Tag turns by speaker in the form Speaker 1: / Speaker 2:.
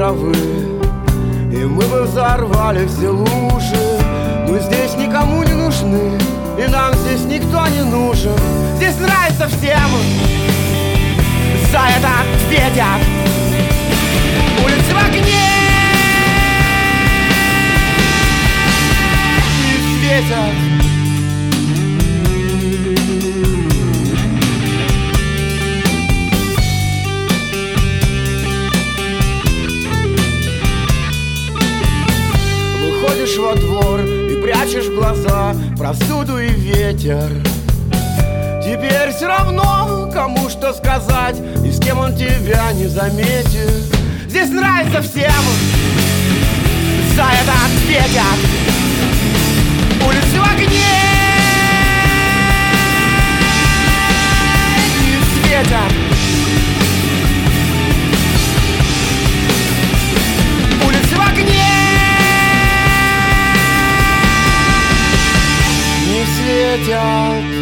Speaker 1: травы, и мы бы взорвали все лужи. Мы здесь никому не нужны, и нам здесь никто не нужен. Здесь нравится всем, за это ответят. Улицы в огне и светят. Выходишь во двор и прячешь глаза, простуду и ветер. Теперь все равно, кому что сказать и с кем он тебя не заметит. Здесь нравится всем, за это ответят. Улицы в огне и светят. Улицы в огне не светят.